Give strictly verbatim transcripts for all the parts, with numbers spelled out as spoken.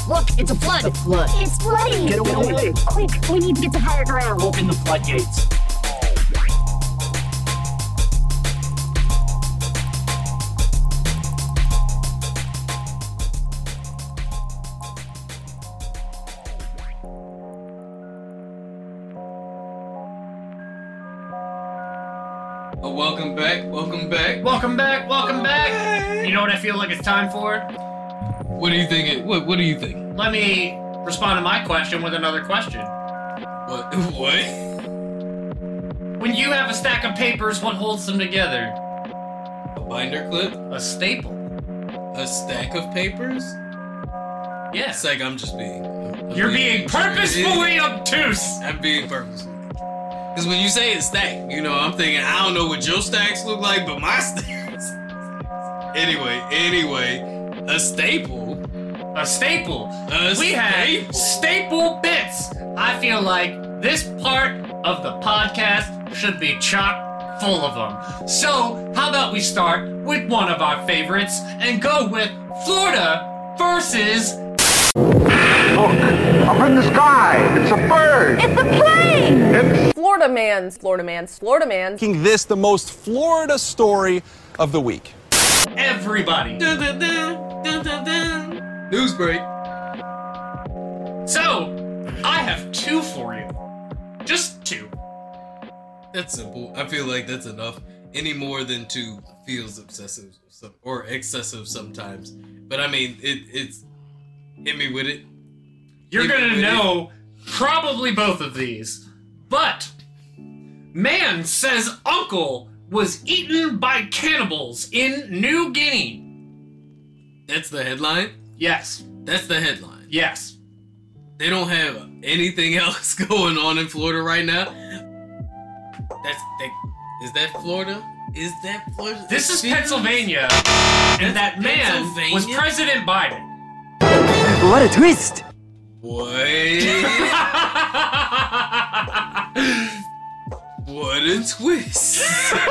Look, it's a flood. It's a flood. It's flooding. Get away. Quick, we need to get to higher ground. Open the floodgates. Oh, welcome back, welcome back. Welcome back, welcome back. You know what I feel like it's time for? What do you think? It, what What do you think? Let me respond to my question with another question. What? What? When you have a stack of papers, what holds them together? A binder clip? A staple. A stack of papers? Yes. It's like I'm just being. I'm You're being purposefully obtuse. I'm being purposeful. Because when you say it's stack, you know, I'm thinking, I don't know what your stacks look like, but my stacks. Anyway, anyway, a staple. A staple. A we staple. had staple bits. I feel like this part of the podcast should be chock full of them. So, how about we start with one of our favorites and go with Florida versus... Look, up in the sky, it's a bird. It's a plane. It's Florida man's, Florida man's, Florida man's. Making this the most Florida story of the week. Everybody. Dun, dun, dun, dun, dun, dun. News break. So, I have two for you. Just two. That's simple. I feel like that's enough. Any more than two feels obsessive or excessive sometimes. But I mean, it it's hit me with it. You're Hit me gonna with know probably both of these. But, man says uncle was eaten by cannibals in New Guinea. That's the headline? Yes. That's the headline. Yes. They don't have anything else going on in Florida right now. That's that. Is that Florida? Is that Florida? This is Feels- Pennsylvania, and that man Pennsylvania? was President Biden. What a twist! What? What a twist!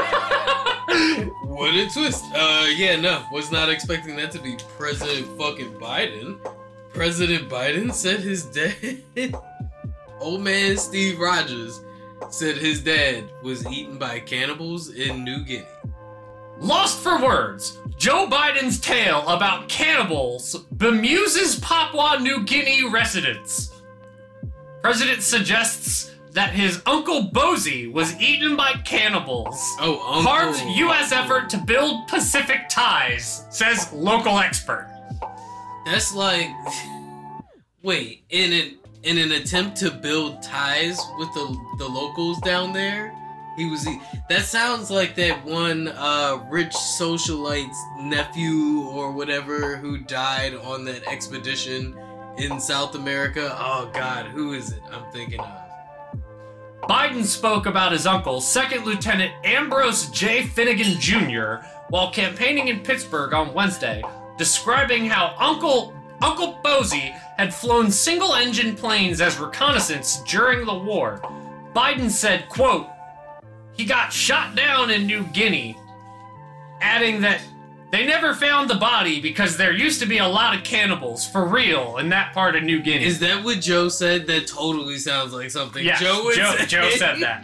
What a twist! Uh, yeah, no, was not expecting that to be President fucking Biden. President Biden said his dad, old man Steve Rogers, said his dad was eaten by cannibals in New Guinea. Lost for words, Joe Biden's tale about cannibals bemuses Papua New Guinea residents. President suggests that his Uncle Bozy was eaten by cannibals. Oh, Uncle. Part of U S effort to build Pacific ties, says local expert. That's like, wait, in an in an attempt to build ties with the the locals down there, he was. That sounds like that one uh, rich socialite's nephew or whatever who died on that expedition in South America. Oh God, who is it? I'm thinking of. Biden spoke about his uncle, Second Lieutenant Ambrose J. Finnegan Junior, while campaigning in Pittsburgh on Wednesday, describing how Uncle Uncle Bozy had flown single-engine planes as reconnaissance during the war. Biden said, quote, "He got shot down in New Guinea," adding that they never found the body because there used to be a lot of cannibals, for real, in that part of New Guinea. Is that what Joe said? That totally sounds like something Yes, Joe would Joe, say. Joe said that.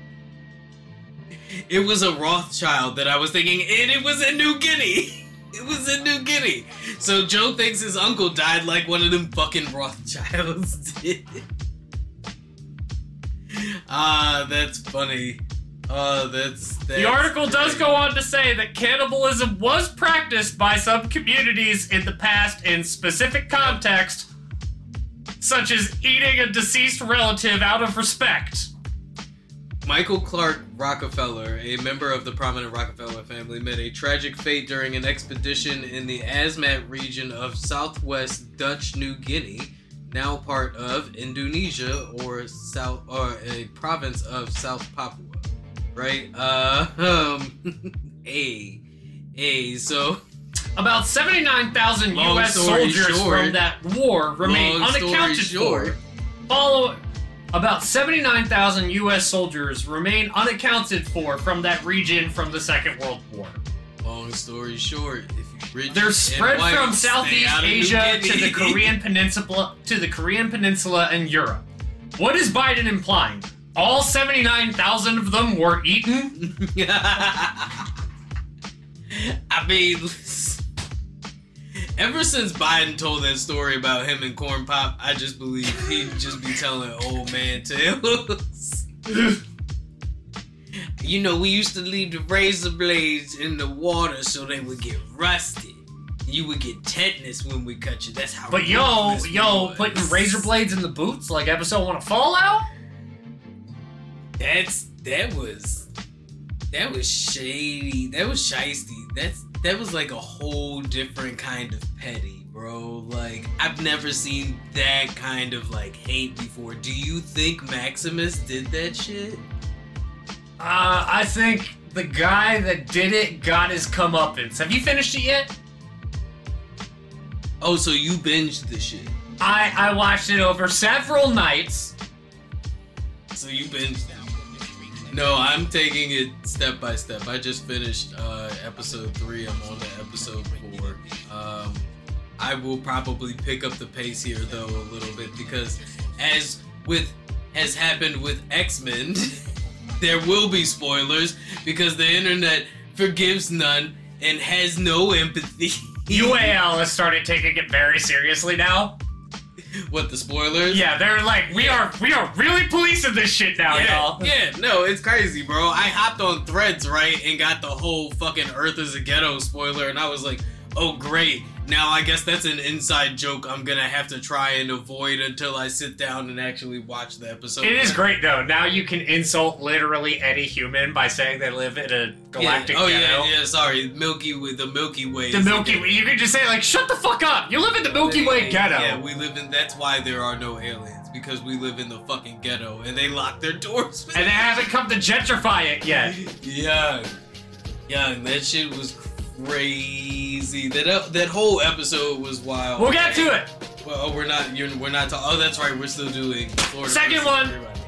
It was a Rothschild that I was thinking, and it was in New Guinea. It was in New Guinea. So Joe thinks his uncle died like one of them fucking Rothschilds did. Ah, that's funny. Uh, that's, that's The article does great. go on to say that cannibalism was practiced by some communities in the past in specific context, such as eating a deceased relative out of respect. Michael Clark Rockefeller, a member of the prominent Rockefeller family, met a tragic fate during an expedition in the Asmat region of southwest Dutch New Guinea, now part of Indonesia or South or a province of South Papua. Right? Uh, um, a, a, so... About seventy-nine thousand Long U S story soldiers short- from that war remain Long story unaccounted short- for. Follow... About seventy-nine thousand U S soldiers remain unaccounted for from that region from the Second World War. Long story short, if you rich They're and spread white, from stay Southeast out of New Asia to Guinea. the Korean Peninsula to the Korean Peninsula and Europe. What is Biden implying? All seventy-nine thousand of them were eaten? I mean, ever since Biden told that story about him and Corn Pop, I just believe he'd just be telling old man tales. You know, we used to leave the razor blades in the water so they would get rusted. You would get tetanus when we cut you. That's how. But yo, ruthless we yo, was. putting razor blades in the boots like episode one of Fallout? That's that was that was shady. That was shiesty. That's that was like a whole different kind of petty, bro. Like I've never seen that kind of like hate before. Do you think Maximus did that shit? Uh, I think the guy that did it got his comeuppance. Have you finished it yet? Oh, so you binged the shit. I, I watched it over several nights. So you binged it. No, I'm taking it step by step. I just finished uh, episode three. I'm on to episode four. Um, I will probably pick up the pace here though a little bit because, as with has happened with X-Men, there will be spoilers because the internet forgives none and has no empathy. U A L has started taking it very seriously now. What, the spoilers? Yeah, they're like, we are we are really policing this shit now, Yeah, y'all. yeah, no, it's crazy, bro. I hopped on Threads, right, and got the whole fucking Earth is a Ghetto spoiler, and I was like, oh, great. Now I guess that's an inside joke I'm gonna have to try and avoid until I sit down and actually watch the episode. It is great though. Now you can insult literally any human by saying they live in a galactic yeah. Oh, ghetto. yeah, yeah, sorry. Milky Way, the Milky Way. The is Milky ghetto. Way. You can just say like, shut the fuck up. You live in the Milky Way ghetto. Yeah, we live in, that's why there are no aliens, because we live in the fucking ghetto, and they lock their doors. And they haven't come to gentrify it yet. Young, young, that shit was crazy. That that whole episode was wild. We'll get to it. Well, we're not. You're, we're not. Ta- oh, that's right. We're still doing Florida. Second versus one. everybody.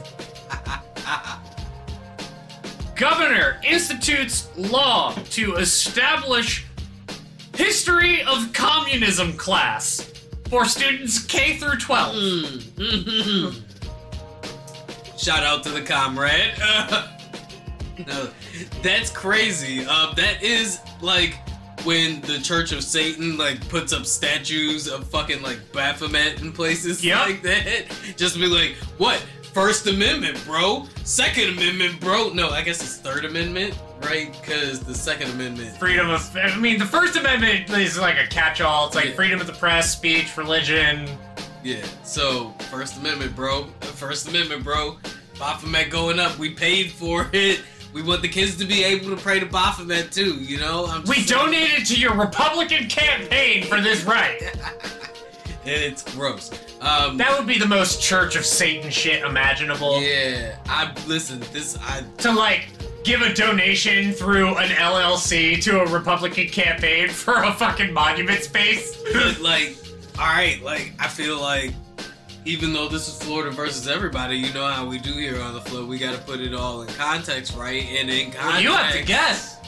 Governor institutes law to establish history of communism class for students K through twelve. Mm. Shout out to the comrade. No, that's crazy. Uh, that is like when the Church of Satan like puts up statues of fucking like Baphomet in places Yep. like that. Just be like, what? First Amendment, bro. Second Amendment, bro. No, I guess it's Third Amendment, right? Because the Second Amendment. Freedom of, I mean, the First Amendment is like a catch-all. It's like Yeah. freedom of the press, speech, religion. Yeah. So First Amendment, bro. First Amendment, bro. Baphomet going up. We paid for it. We want the kids to be able to pray to Baphomet too. You know. I'm just We saying. donated to your Republican campaign for this right. It's gross. Um, That would be the most Church of Satan shit imaginable. yeah, I listen. This I To like give a donation through an L L C to a Republican campaign for a fucking monument space. but like, all right, like I feel like even though this is Florida versus everybody, you know how we do here on the floor. We got to put it all in context, right? And in context, Well, you have to guess.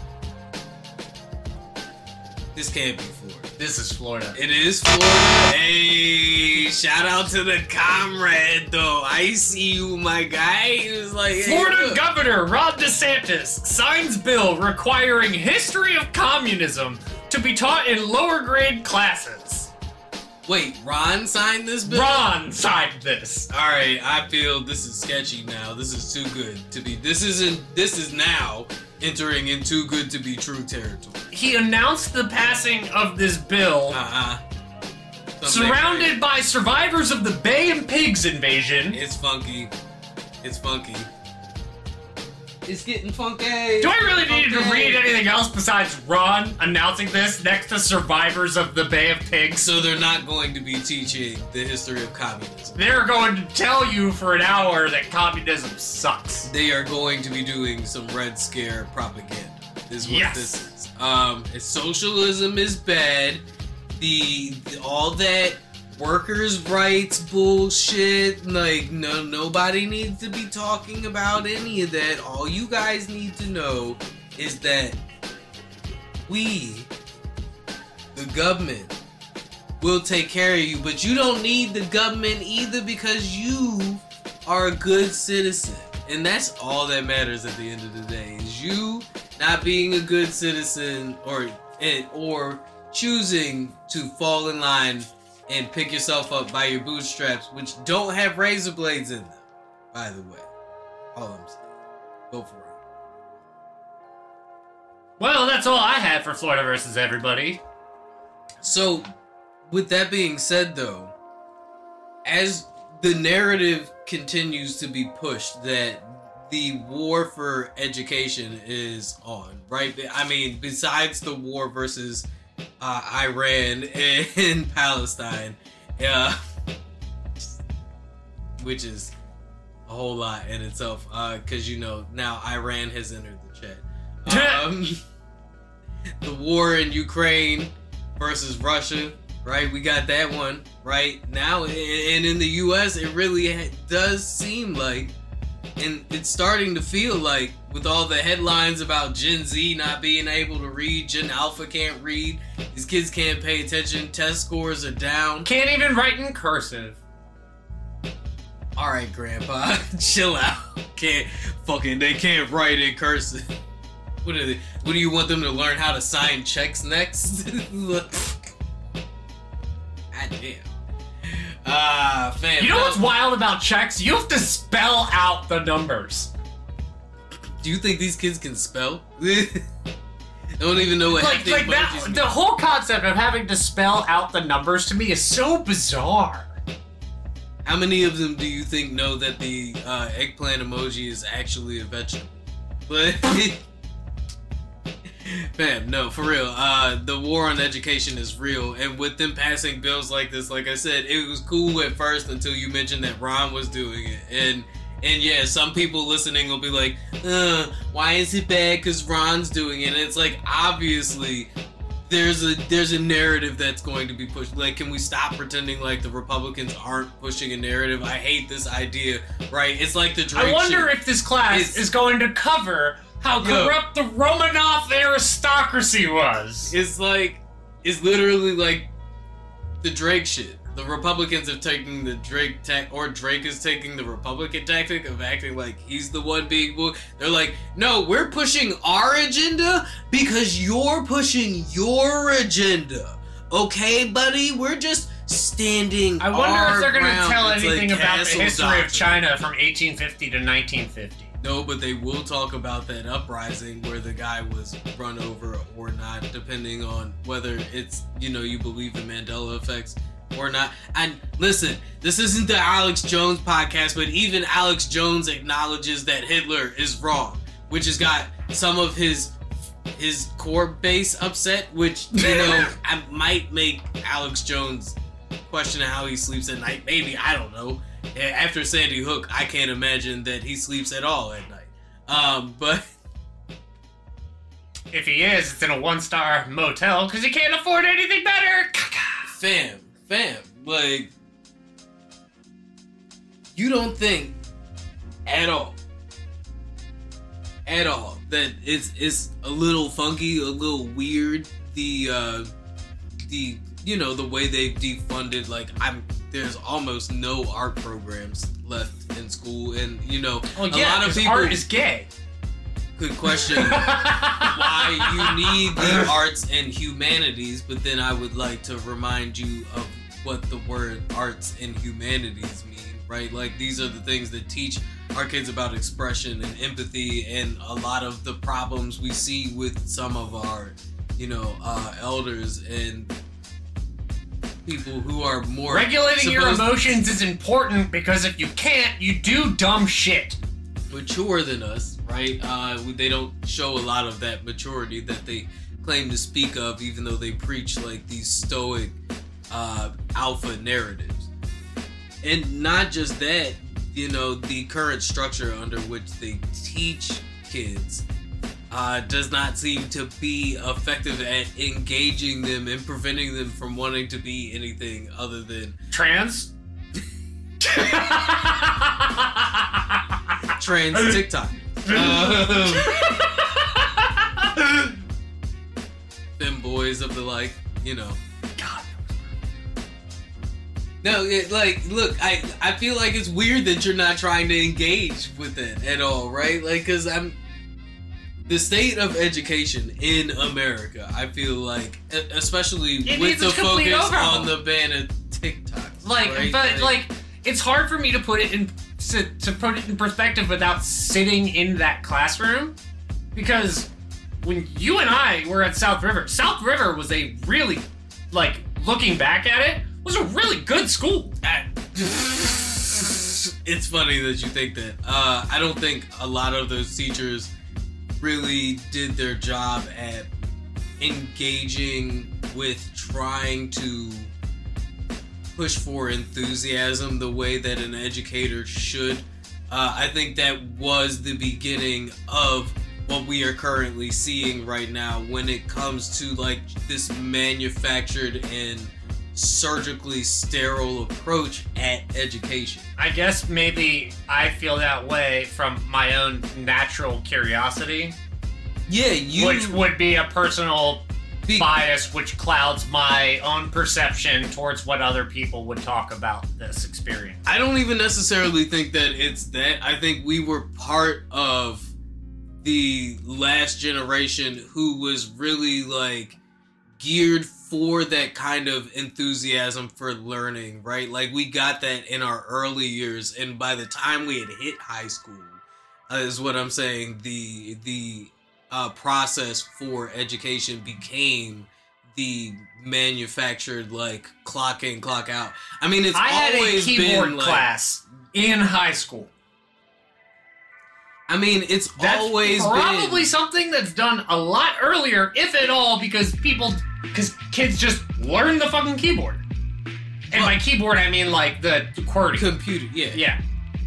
This can't be Florida. This is Florida. It is Florida. Hey, shout out to the comrade though. I see you, my guy. He was like, hey, Florida look. Governor Ron DeSantis signs bill requiring history of communism to be taught in lower grade classes. Wait, Ron signed this bill? Ron signed this. All right, I feel this is sketchy now. This is too good to be. This isn't. This is now entering in too good to be true territory. He announced the passing of this bill, Uh uh surrounded by survivors of the Bay and Pigs invasion. It's funky. It's funky. It's getting funky. Do I really need to read anything else besides Ron announcing this next to survivors of the Bay of Pigs? So they're not going to be teaching the history of communism. They're going to tell you for an hour that communism sucks. They are going to be doing some Red Scare propaganda. Is what Yes. this is. Um, socialism is bad. The, the all that workers' rights bullshit. Like no, nobody needs to be talking about any of that. All you guys need to know is that we, the government, will take care of you, but you don't need the government either because you are a good citizen. And that's all that matters at the end of the day, is you not being a good citizen or or choosing to fall in line and pick yourself up by your bootstraps, which don't have razor blades in them, by the way. All I'm saying. Go for it. Well, that's all I had for Florida versus everybody. So, with that being said, though, as the narrative continues to be pushed that the war for education is on, right? I mean, besides the war versus uh, Iran and Palestine, uh, which is a whole lot in itself, because, uh, you know, now Iran has entered the chat. Um, the war in Ukraine versus Russia, right? We got that one, right? Now, and in the U S, it really does seem like, and it's starting to feel like, with all the headlines about Gen Z not being able to read, Gen Alpha can't read, these kids can't pay attention, test scores are down. Can't even write in cursive. Alright, Grandpa, chill out. Can't, fucking, they can't write in cursive. What are they, what do you want them to learn how to sign checks next? God damn. Ah, uh, fam. You know what's wild about checks? You have to spell out the numbers. Do you think these kids can spell? They don't even know what like, like that. mean. The whole concept of having to spell out the numbers to me is so bizarre. How many of them do you think know that the uh, eggplant emoji is actually a vegetable? But fam, no, for real. Uh, the war on education is real, and with them passing bills like this, like I said, it was cool at first until you mentioned that Ron was doing it, and and yeah, some people listening will be like, uh, why is it bad because Ron's doing it? And it's like, obviously, there's a there's a narrative that's going to be pushed. Like, can we stop pretending like the Republicans aren't pushing a narrative? I hate this idea, right? It's like the Drake I wonder shit. if this class It's- is going to cover how Yo. corrupt the Romanov aristocracy was. It's like, it's literally like the Drake shit. The Republicans have taken the Drake tactic, or Drake is taking the Republican tactic of acting like he's the one being woke. They're like, no, we're pushing our agenda because you're pushing your agenda. Okay, buddy? We're just standing I wonder our if they're going to ground. tell It's like anything about the Castle history Doctrine. of China from eighteen fifty to nineteen fifty. No, but they will talk about that uprising where the guy was run over or not, depending on whether it's, you know, you believe in Mandela effects or not. And listen, this isn't the Alex Jones podcast, but even Alex Jones acknowledges that Hitler is wrong, which has got some of his his core base upset, which, you know, I might make Alex Jones question how he sleeps at night. Maybe, I don't know. After Sandy Hook, I can't imagine that he sleeps at all at night. Um, but If he is, it's in a one-star motel because he can't afford anything better. fam, fam, like, you don't think at all, at all, that it's it's a little funky, a little weird, the uh, the you know the way they've defunded. Like, I'm there's almost no art programs left in school, and you know Well, a yeah, lot of 'cause people art is gay. could question why you need the arts and humanities, but then I would like to remind you of what the word arts and humanities mean, right? Like, these are the things that teach our kids about expression and empathy and a lot of the problems we see with some of our, you know, uh, elders and people who are more Regulating your supposed- emotions is important because if you can't, you do dumb shit. mature than us, right? Uh, they don't show a lot of that maturity that they claim to speak of, even though they preach like these stoic uh, alpha narratives. And not just that, you know, the current structure under which they teach kids uh, does not seem to be effective at engaging them and preventing them from wanting to be anything other than Trans? trans TikTok. Um, them boys of the like, you know. God. No, it, like, look, I I feel like it's weird that you're not trying to engage with it at all, right? Like, because I'm the state of education in America. I feel like, especially It with needs a the complete focus overhaul. on the ban of TikToks, Like, right? but like, it's hard for me to put it in to, to put it in perspective without sitting in that classroom, because when you and I were at South River, South River was a really, like, looking back at it, was a really good school. It's funny that you think that. Uh, I don't think a lot of those teachers really did their job at engaging with trying to push for enthusiasm the way that an educator should. Uh, I think that was the beginning of what we are currently seeing right now when it comes to like this manufactured and surgically sterile approach at education. I guess maybe I feel that way from my own natural curiosity, Yeah, you which would be a personal be- bias which clouds my own perception towards what other people would talk about this experience. I don't even necessarily think that it's that. I think we were part of the last generation who was really like geared for that kind of enthusiasm for learning, right? Like we got that in our early years, and by the time we had hit high school, uh, is what I'm saying, the the uh, process for education became the manufactured like clock in, clock out. I mean, it's I had a always keyboard been like, class in high school. I mean, it's That's always probably been something that's done a lot earlier, if at all, because people, because kids just learn the fucking keyboard. And by keyboard, I mean like the QWERTY. computer. Yeah. Yeah.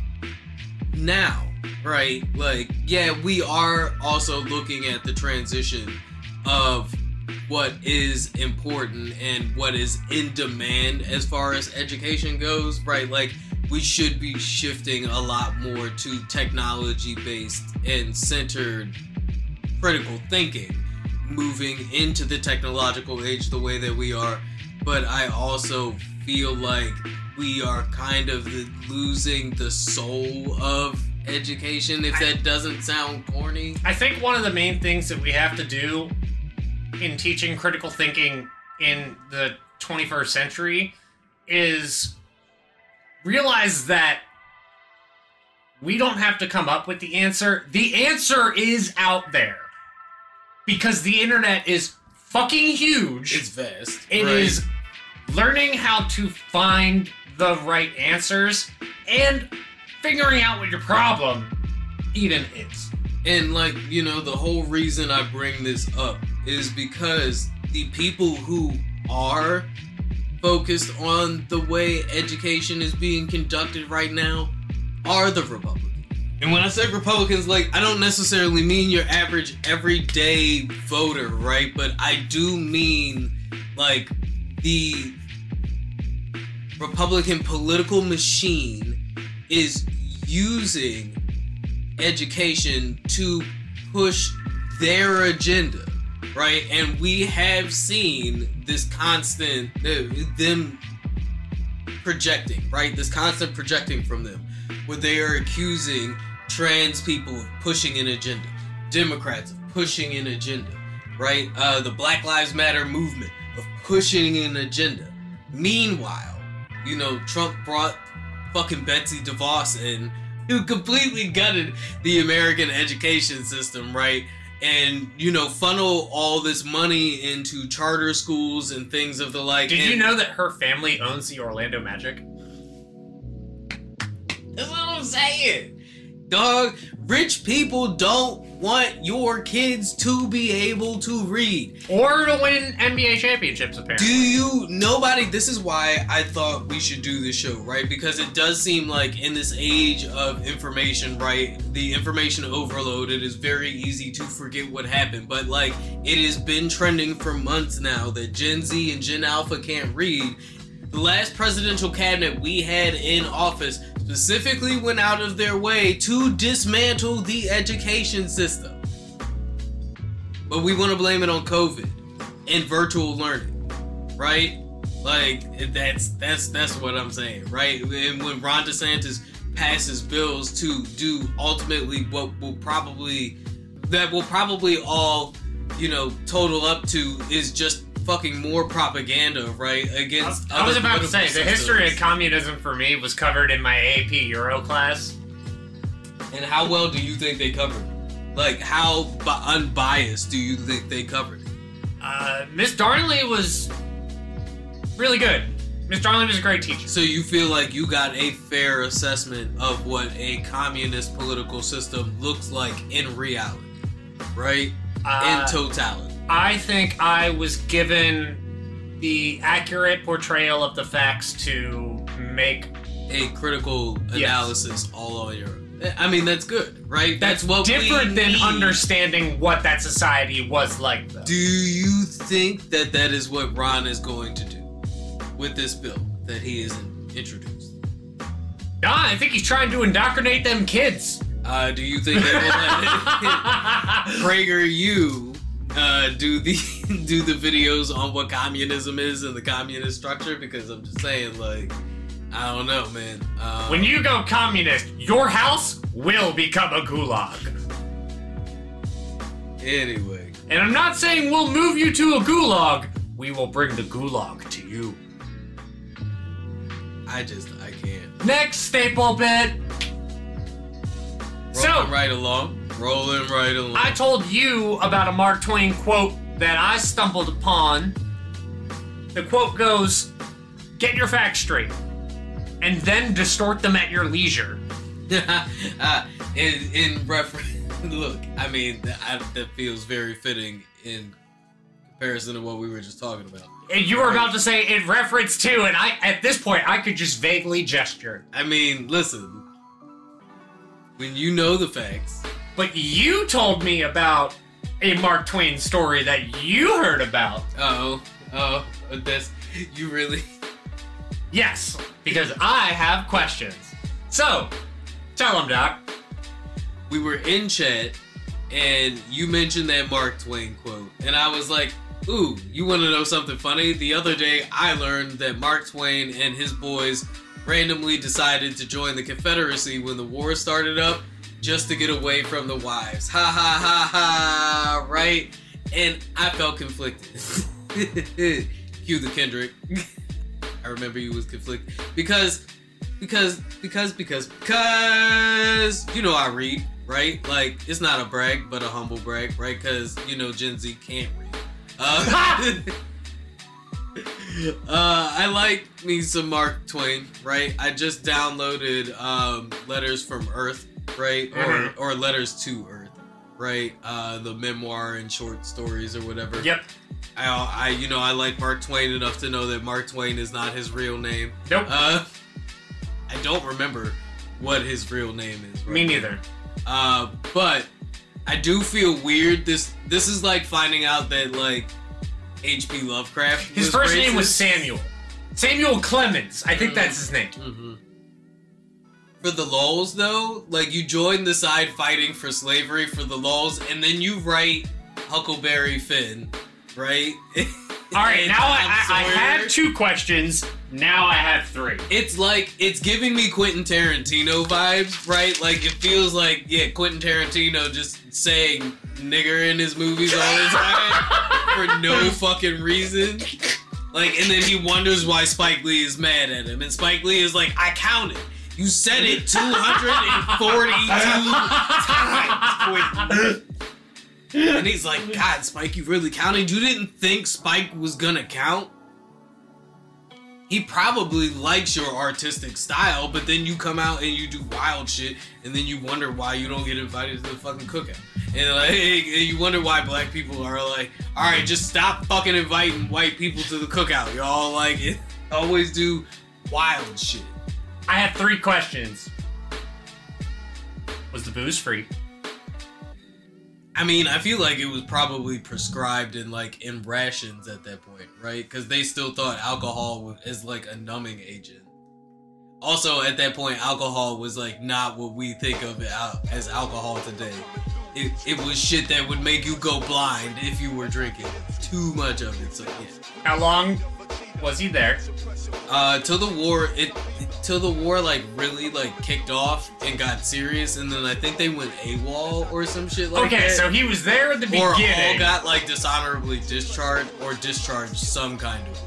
Now, right? Like, yeah, we are also looking at the transition of what is important and what is in demand as far as education goes, right? Like, we should be shifting a lot more to technology-based and centered critical thinking, moving into the technological age the way that we are. But I also feel like we are kind of losing the soul of education, if that doesn't sound corny. I think one of the main things that we have to do in teaching critical thinking in the twenty-first century is realize that we don't have to come up with the answer. The answer is out there. Because the internet is fucking huge. It's vast. It right? is learning how to find the right answers and figuring out what your problem even is. And like, you know, the whole reason I bring this up is because the people who are focused on the way education is being conducted right now are the Republicans. And when I say Republicans, like, I don't necessarily mean your average everyday voter, right? But I do mean, like, the Republican political machine is using education to push their agenda, right? And we have seen this constant, uh, them projecting, right? This constant projecting from them, where they are accusing trans people of pushing an agenda, Democrats of pushing an agenda, right? Uh, the Black Lives Matter movement of pushing an agenda. Meanwhile, you know, Trump brought fucking Betsy DeVos in, who completely gutted the American education system, right? And, you know, funnel all this money into charter schools and things of the like. Did and you know that her family owns the Orlando Magic? That's what I'm saying. Dog, rich people don't want your kids to be able to read. Or to win N B A championships, apparently. Do you, nobody, this is why I thought we should do this show, right? Because it does seem like in this age of information, right, the information overload, it is very easy to forget what happened. But like, it has been trending for months now that Gen Z and Gen Alpha can't read. The last presidential cabinet we had in office specifically went out of their way to dismantle the education system. But we want to blame it on COVID. and virtual learning, right? Like that's that's that's what I'm saying, right? And when Ron DeSantis passes bills to do ultimately what will probably that will probably all, you know, total up to is just fucking more propaganda, right? Against I was other about to say, political the history of systems. communism for me was covered in my A P Euro class. And how well do you think they covered it? Like, how bi- unbiased do you think they covered it? Uh, Miss Darnley was really good. Miss Darnley was a great teacher. So you feel like you got a fair assessment of what a communist political system looks like in reality, right? Uh, in totality. I think I was given the accurate portrayal of the facts to make A critical analysis all on your... I mean, that's good, right? That's, what different we than need. Understanding what that society was like, though. Do you think that that is what Ron is going to do with this bill that he has introduced? Nah, I think he's trying to indoctrinate them kids. Uh, do you think they will let Prager you uh, do the do the videos on what communism is and the communist structure? Because I'm just saying, like, I don't know, man. Um, When you go communist, your house will become a gulag. Anyway. And I'm not saying we'll move you to a gulag. We will bring the gulag to you. I just, I can't. Next staple bit. Rolling So, right along. Rolling right along. I told you about a Mark Twain quote that I stumbled upon. The quote goes, "Get your facts straight, and then distort them at your leisure." uh, in, in reference, look, I mean, that, I, that feels very fitting in comparison to what we were just talking about. And you were about to say in reference to, and I, at this point, I could just vaguely gesture. I mean, listen, when you know the facts. But you told me about a Mark Twain story that you heard about. Oh, oh, that's, you really... Yes, because I have questions. So, tell them, Doc. We were in chat, and you mentioned that Mark Twain quote, and I was like, ooh, you want to know something funny? The other day, I learned that Mark Twain and his boys randomly decided to join the Confederacy when the war started up, just to get away from the wives. Ha ha ha ha, right? And I felt conflicted. Cue the Kendrick. I remember you was conflicted. Because, because, because, because, because, you know I read, right? Like, it's not a brag, but a humble brag, right? Because, you know, Gen Z can't read. Uh, uh, I like me some Mark Twain, right? I just downloaded um, Letters from Earth, right? Mm-hmm. Or, or Letters to Earth, right? Uh, the memoir and short stories or whatever. Yep. I, I, you know, I like Mark Twain enough to know that Mark Twain is not his real name. Nope. Uh, I don't remember what his real name is. Right Me now. neither. Uh, but I do feel weird. This this is like finding out that like H P Lovecraft. His was first racist. name was Samuel. Samuel Clemens. I think that's his name. Mm-hmm. For the lulz, though, like you join the side fighting for slavery for the lulz, and then you write Huckleberry Finn, right? All right, And now I, Tom I, I Sawyer. have two questions. Now I have three. It's like, it's giving me Quentin Tarantino vibes, right? Like, it feels like, yeah, Quentin Tarantino just saying nigger in his movies all the time for no fucking reason. Like, and then he wonders why Spike Lee is mad at him. And Spike Lee is like, I counted. You said it two hundred forty-two times, Quentin. And he's like, God, Spike, you really counted? You didn't think Spike was gonna count? He probably likes your artistic style, but then you come out and you do wild shit, and then you wonder why you don't get invited to the fucking cookout. And like, and you wonder why black people are like, all right, just stop fucking inviting white people to the cookout. Y'all like it, always do wild shit. I have three questions. Was the booze free? I mean, I feel like it was probably prescribed in like in rations at that point, right? Because they still thought alcohol was is like a numbing agent. Also, at that point, alcohol was like not what we think of it as alcohol today. it, it was shit that would make you go blind if you were drinking too much of it. So yeah. How long was he there? Uh, till the war, it, it till the war like really like kicked off and got serious, and then I think they went AWOL or some shit like okay, that. so he was there at the or beginning. all got like dishonorably discharged or discharged some kind of.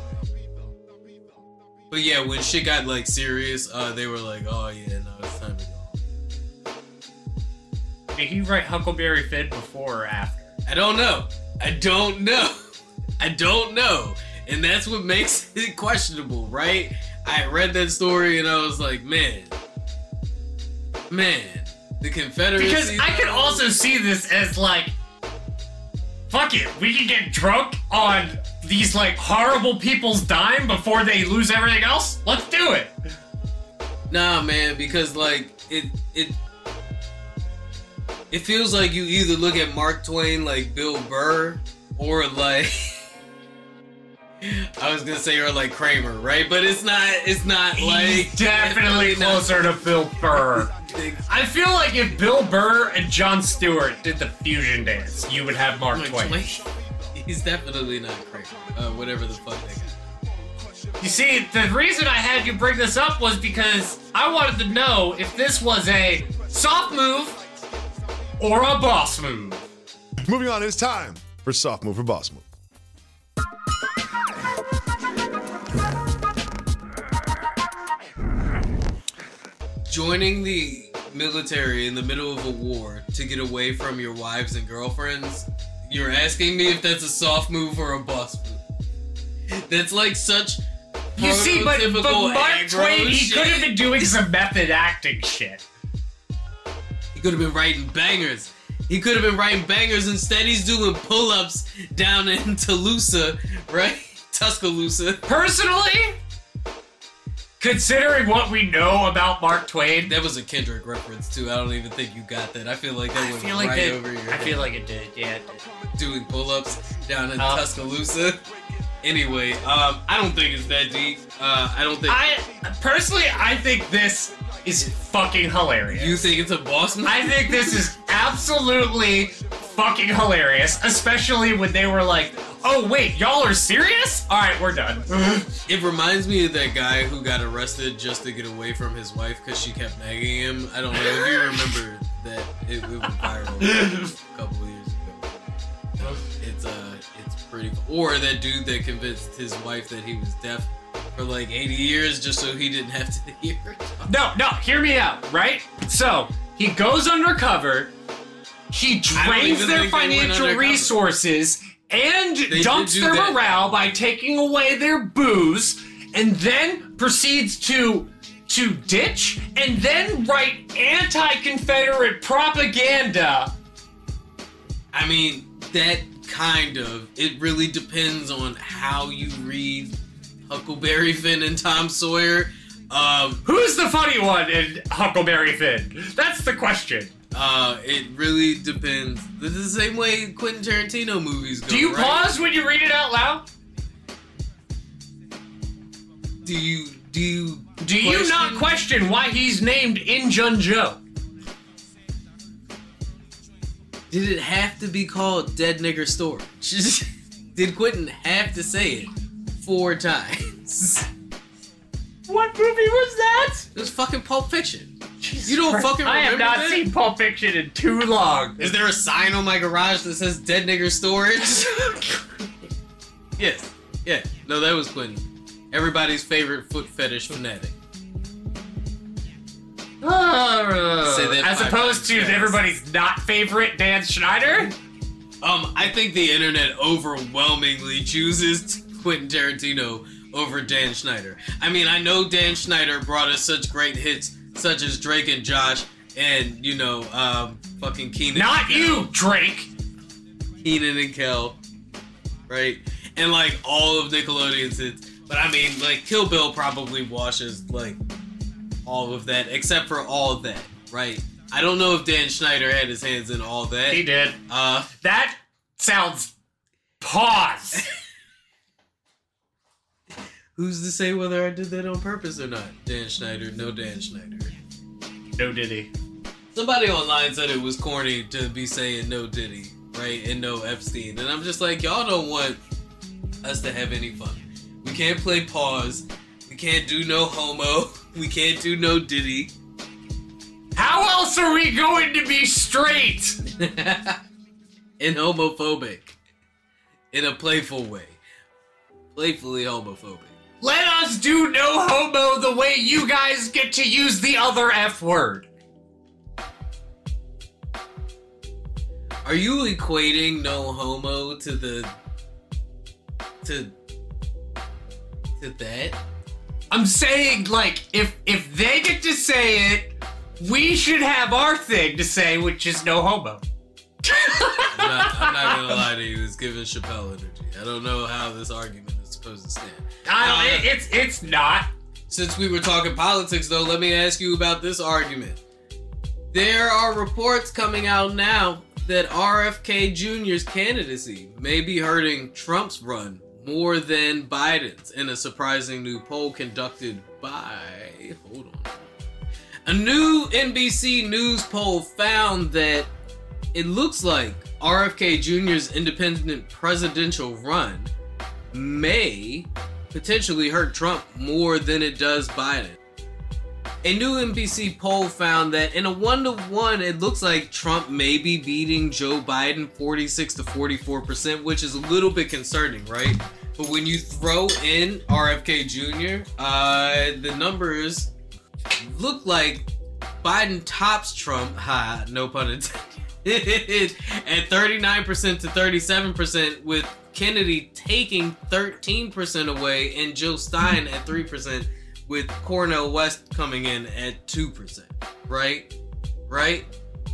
But yeah, when shit got like serious, uh, they were like, "Oh yeah, no, it's time to go." Did he write Huckleberry Finn before or after? I don't know. I don't know. I don't know. And that's what makes it questionable, right? I read that story and I was like, man, man, the Confederacy. Because I could also see this as like, fuck it, we can get drunk on these like horrible people's dime before they lose everything else. Let's do it. Nah, man, because like it it it feels like you either look at Mark Twain like Bill Burr or like I was gonna say or like Kramer, right? But it's not. It's not like He's definitely not- closer to Bill Burr. I feel like if Bill Burr and Jon Stewart did the fusion dance, you would have Mark Mark Twain. Twain. He's definitely not Kramer. Uh, whatever the fuck they got. You see, the reason I had you bring this up was because I wanted to know if this was a soft move or a boss move. Moving on, it's time for Soft Move or Boss Move. Joining the military in the middle of a war to get away from your wives and girlfriends, you're asking me if that's a soft move or a boss move. That's like such You see, but, but prototypical Mark aggro Twain, he shit. could have been doing some method acting shit. He could have been writing bangers. He could have been writing bangers. Instead, he's doing pull-ups down in Toulouse, right? Tuscaloosa. Personally, considering what we know about Mark Twain, That was a Kendrick reference, too. I don't even think you got that. I feel like that I went feel like right that, over your I head. feel like it did. Yeah, it did. Doing pull-ups down in Um, Tuscaloosa. Anyway, um, I don't think it's that deep. Uh, I don't think... I personally, I think this is fucking hilarious. You think it's a boss move? I think this is absolutely fucking hilarious, especially when they were like, "Oh wait, y'all are serious? All right, we're done." It reminds me of that guy who got arrested just to get away from his wife because she kept nagging him. I don't know if you remember that. It, it went viral a couple of years ago. It's uh, it's pretty. Or that dude that convinced his wife that he was deaf for like eighty years just so he didn't have to hear her talk. No, no, hear me out, right? So he goes undercover. He I don't drains even their think they went financial undercover. resources and did dumps do their that. morale by taking away their booze, and then proceeds to to ditch and then write anti-Confederate propaganda. I mean, that kind of. It really depends on how you read Huckleberry Finn and Tom Sawyer. Um, Who's the funny one in Huckleberry Finn? That's the question. uh, it really depends. This is the same way Quentin Tarantino movies go. Do you right? pause when you read it out loud? Do you do you Do you not question why he's named Injun Joe? Did it have to be called Dead Nigger Storage? Did Quentin have to say it four times? What movie was that? It was fucking Pulp Fiction. You don't Christ. fucking I remember have not that? seen Pulp Fiction in too long. Is there a sign on my garage that says Dead Nigger Storage? Yes. Yeah. No, that was Quentin. Everybody's favorite foot fetish fanatic. Uh, Say that as five opposed times to fast. everybody's not favorite Dan Schneider? Um, I think the internet overwhelmingly chooses Quentin Tarantino over Dan Schneider. I mean, I know Dan Schneider brought us such great hits such as Drake and Josh and, you know, um, fucking Keenan Not and you, Kel. Drake. Keenan and Kel, right? And, like, all of Nickelodeon's hits. But, I mean, like, Kill Bill probably washes, like, all of that, except for All of That, right? I don't know if Dan Schneider had his hands in All That. He did. Uh, That sounds... Pause. who's to say whether I did that on purpose or not? Dan Schneider, no Dan Schneider. No diddy. Somebody online said it was corny to be saying no Diddy, right? And no Epstein. And I'm just like, y'all don't want us to have any fun. We can't play pause. We can't do no homo. We can't do no Diddy. How else are we going to be straight? And homophobic. In a playful way. Playfully homophobic. Let us do no homo the way you guys get to use the other F word. Are you equating no homo to the... to... to that? I'm saying, like, if if they get to say it, we should have our thing to say, which is no homo. I'm not, I'm not gonna lie to you, it's giving Chappelle energy. I don't know how this argument is supposed to stand. I don't, Uh, it, it's it's not. Since we were talking politics, though, let me ask you about this argument. There are reports coming out now that R F K Junior's candidacy may be hurting Trump's run more than Biden's in a surprising new poll conducted by... Hold on. A new N B C News poll found that it looks like R F K Junior's independent presidential run may potentially hurt Trump more than it does Biden. A new N B C poll found that in a one to one, it looks like Trump may be beating Joe Biden forty-six to forty-four percent, which is a little bit concerning, right? But when you throw in R F K Junior, uh, the numbers look like Biden tops Trump, ha, no pun intended, at thirty-nine percent to thirty-seven percent, with Kennedy taking thirteen percent away and Jill Stein at three percent, with Cornel West coming in at two percent, right? Right?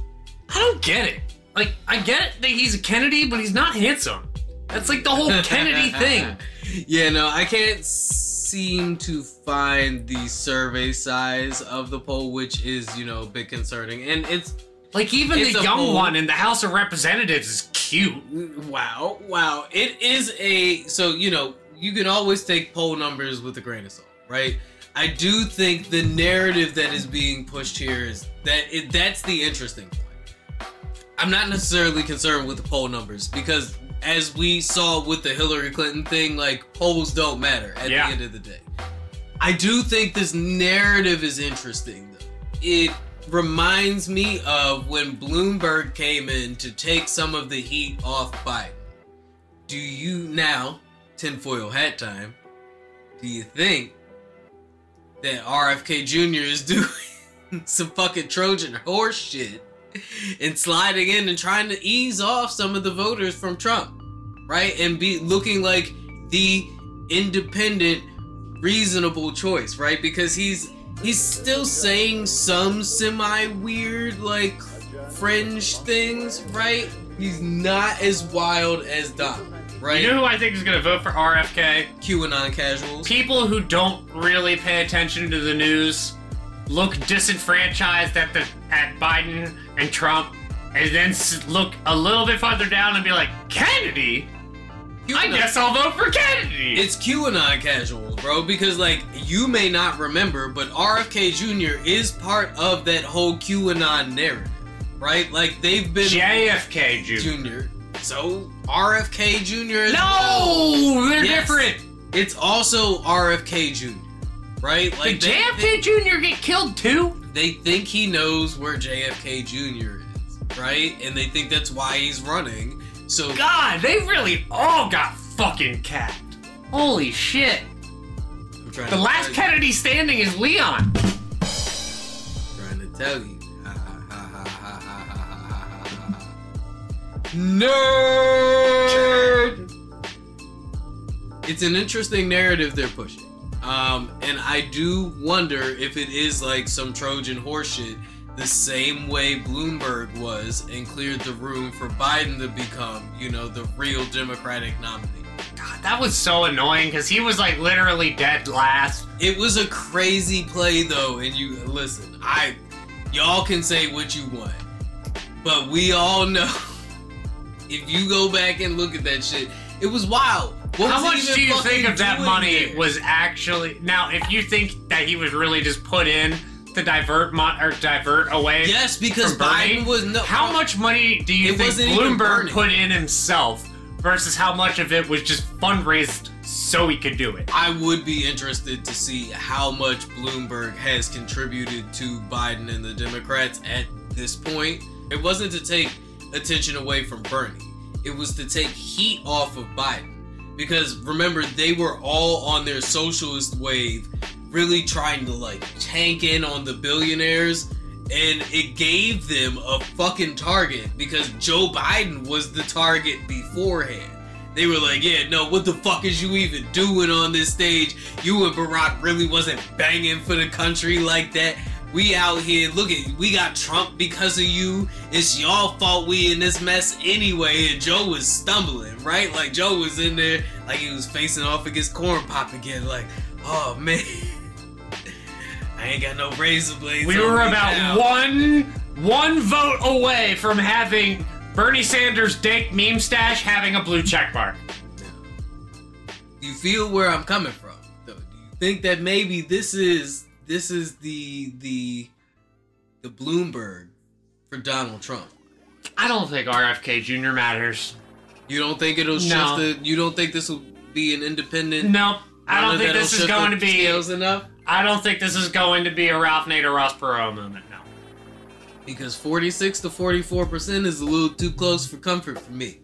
I don't get it. Like, I get it that he's a Kennedy, but he's not handsome. That's like the whole Kennedy thing. Yeah, no, I can't seem to find the survey size of the poll, which is, you know, a bit concerning. And it's... Like, even It's the a young poll. one in the House of Representatives is cute. Wow, wow. It is a... So, you know, you can always take poll numbers with a grain of salt, right? I do think the narrative that is being pushed here is that it, that's the interesting point. I'm not necessarily concerned with the poll numbers because as we saw with the Hillary Clinton thing, like, polls don't matter at Yeah. the end of the day. I do think this narrative is interesting, though. It reminds me of when Bloomberg came in to take some of the heat off Biden. Do you now, tinfoil hat time, do you think that R F K Junior is doing some fucking Trojan horse shit and sliding in and trying to ease off some of the voters from Trump, right? And be looking like the independent, reasonable choice, right? Because he's he's still saying some semi-weird, like, fringe things, right? He's not as wild as Donald, right? You know who I think is going to vote for R F K? QAnon casuals. People who don't really pay attention to the news, look disenfranchised at the at Biden and Trump, and then s- look a little bit farther down and be like, Kennedy? I QAnon. guess I'll vote for Kennedy. It's QAnon casuals, bro, because, like, you may not remember, but R F K Junior is part of that whole QAnon narrative, right? Like, they've been... J F K Junior Junior. So, R F K Junior as well. No, they're Yes. different. It's also R F K Junior, right? Did Like, J they, F K Junior get killed too? they think he knows where J F K Junior is, right? And they think that's why he's running. So, God, they really all got fucking capped. Holy shit. I'm trying The to last tell you, Kennedy standing is Leon. trying to tell you. Ha, ha, ha, ha, ha, ha, ha, ha, ha, ha. Nerd! It's an interesting narrative they're pushing. Um, and I do wonder if it is like some Trojan horse shit, the same way Bloomberg was and cleared the room for Biden to become, you know, the real Democratic nominee. God, that was so annoying because he was like literally dead last. It was a crazy play though, and you listen, I y'all can say what you want, but we all know if you go back and look at that shit, it was wild. What How was he much even do you fucking think of that doing money there? was actually... Now, if you think that he was really just put in to divert mon- or divert away. Yes, because from Bernie? Biden was no. How much money do you It think wasn't even Bloomberg Bernie. put in himself versus how much of it was just fundraised so he could do it? I would be interested to see how much Bloomberg has contributed to Biden and the Democrats at this point. It wasn't to take attention away from Bernie. It was to take heat off of Biden. Because remember, they were all on their socialist wave, really trying to like tank in on the billionaires, and it gave them a fucking target because Joe Biden was the target beforehand. They were like, yeah, no, what the fuck is you even doing on this stage? You and Barack really wasn't banging for the country like that. We out here, look at, we got Trump because of you. It's y'all fault we in this mess anyway. And Joe was stumbling, right? Like Joe was in there, like he was facing off against Corn Pop again. Like, oh man, I ain't got no razor blades. We on were me about now. one one vote away from having Bernie Sanders' dank meme stash having a blue check mark. You feel where I'm coming from, though. Do you think that maybe this is this is the the the Bloomberg for Donald Trump? I don't think R F K Junior matters. You don't think it'll shift No. the? You don't think this will be an independent? Nope. I don't runner think that'll this is shift going the to be. scales enough. I don't think this is going to be a Ralph Nader Ross Perot moment. No. Because forty-six to forty-four percent is a little too close for comfort for me.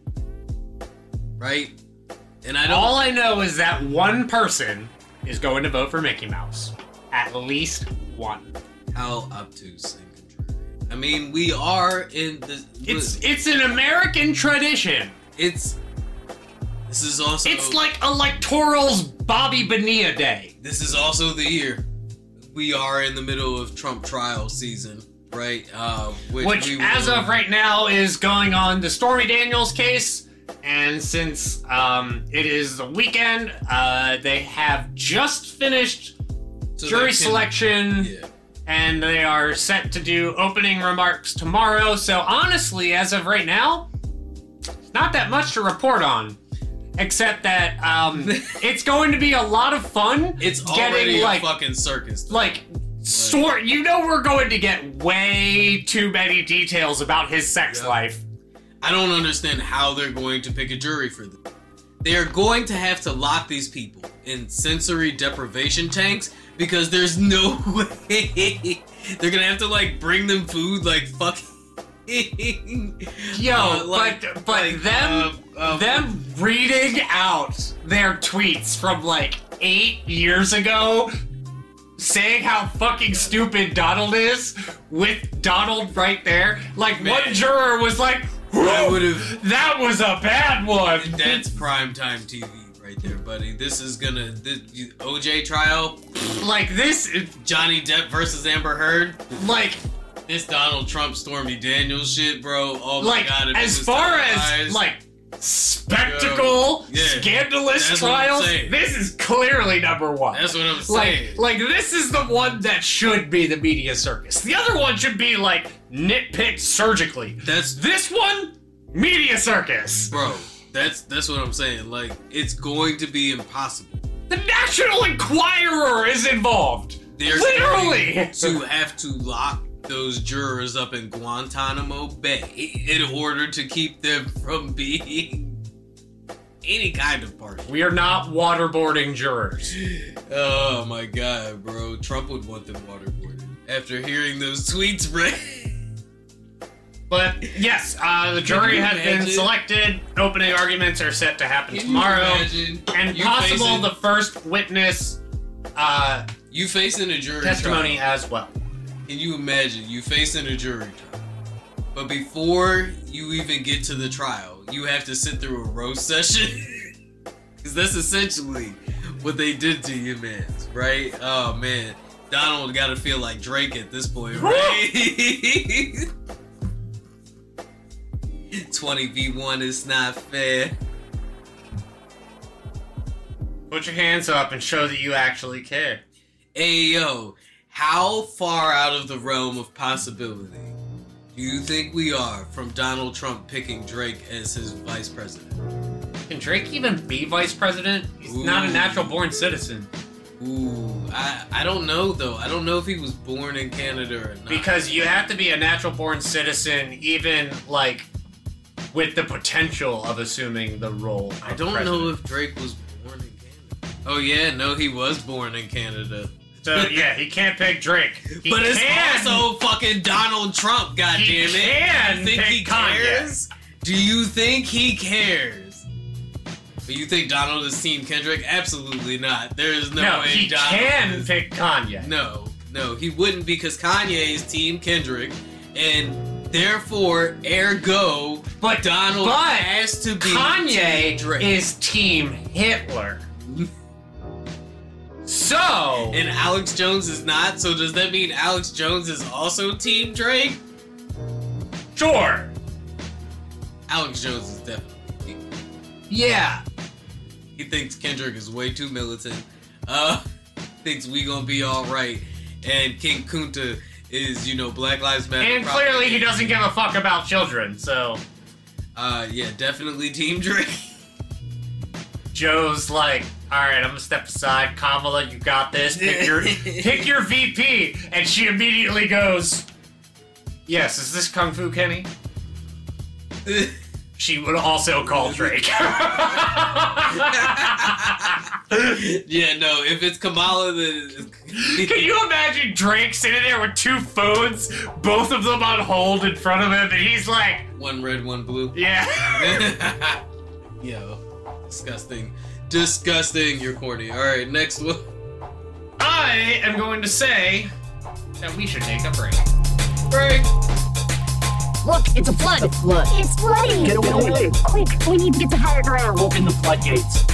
Right? And I don't. All I know is that one person is going to vote for Mickey Mouse. At least one. How obtuse and contrarian. I mean, we are in the. It's it's an American tradition. It's. This is also. It's like electoral's Bobby Bonilla Day. This is also the year we are in the middle of Trump trial season, right? Uh, which Which, we as will- of right now, is going on the Stormy Daniels case. And since um, it is the weekend, uh, they have just finished so jury they can- selection, Yeah. and they are set to do opening remarks tomorrow. So honestly, as of right now, not that much to report on. Except that um, it's going to be a lot of fun. It's getting already like a fucking circus. though. like sort. You know, we're going to get way too many details about his sex Yeah. life. I don't understand how they're going to pick a jury for this. They are going to have to lock these people in sensory deprivation tanks because there's no way they're gonna have to like bring them food like fucking. Yo, uh, like- but but like, them uh, uh, them reading out their tweets from like eight years ago, saying how fucking stupid Donald is, with Donald right there. Like Man. one juror was like, That "Whew, would've- that was a bad one." That's primetime T V right there, buddy. This is gonna this O J trial, Like this, Johnny Depp versus Amber Heard. like This Donald Trump Stormy Daniels shit, bro. Oh my like god! if this as is far televised- as like spectacle, Yo, yeah, scandalous that's what I'm trials, saying. this is clearly number one. that's what I'm saying. Like, like this is the one that should be the media circus. The other one should be like nitpicked surgically. That's This one, media circus. bro. That's that's what I'm saying. Like it's going to be impossible. The National Enquirer is involved. They're Literally. going to have to lock those jurors up in Guantanamo Bay in order to keep them from being any kind of party. We are not waterboarding jurors. Oh my god, bro. Trump would want them waterboarded. After hearing those tweets, right? But yes, uh, the Can jury you has been imagine? selected. Opening arguments are set to happen Can you tomorrow. imagine And you possible facing- the first witness uh, You facing a jury testimony trial. as well. Can you imagine you facing a jury trial? But before you even get to the trial, you have to sit through a roast session. Because that's essentially what they did to you, man. Right? Oh, man. Donald got to feel like Drake at this point, right? twenty v one is not fair. Put your hands up and show that you actually care. Hey, yo, how far out of the realm of possibility do you think we are from Donald Trump picking Drake as his vice president? Can Drake even be vice president? He's not a Ooh. natural born citizen. Ooh, I, I don't know though. I don't know if he was born in Canada or not. Because you have to be a natural born citizen, even like with the potential of assuming the role. Of I don't president. know if Drake was born in Canada. Oh yeah, no, he was born in Canada. So yeah, he can't pick Drake. He but it's can, also fucking Donald Trump, goddammit. He can you think pick he Kanye. cares? Do you think he cares? But you think Donald is Team Kendrick? Absolutely not. There is no, No, way he Donald can is... pick Kanye. No, no, he wouldn't because Kanye is Team Kendrick, and therefore, ergo, But Donald but has to be Kanye Team Drake. is Team Hitler. So And Alex Jones is not, so does that mean Alex Jones is also Team Drake? sure. Alex Jones is definitely. Yeah. He thinks Kendrick is way too militant. Uh, thinks we gonna be all right. And King Kunta is, you know, Black Lives Matter. And clearly he doesn't give a fuck about children, so Uh, yeah, definitely Team Drake. Joe's like, alright, I'm gonna step aside. Kamala, you got this. Pick your pick your V P. And she immediately goes, yes, is this Kung Fu Kenny? She would also call Drake. Yeah, no, if it's Kamala, then... Can you imagine Drake sitting there with two phones, both of them on hold in front of him, and he's like, One red, one blue. yeah. Yo, disgusting. Disgusting, you're corny. Alright, next one. I am going to say that we should take a break. Break! Look, it's a flood. The flood. It's flooding. Get away. Quick, we need to get to higher ground. Open the floodgates.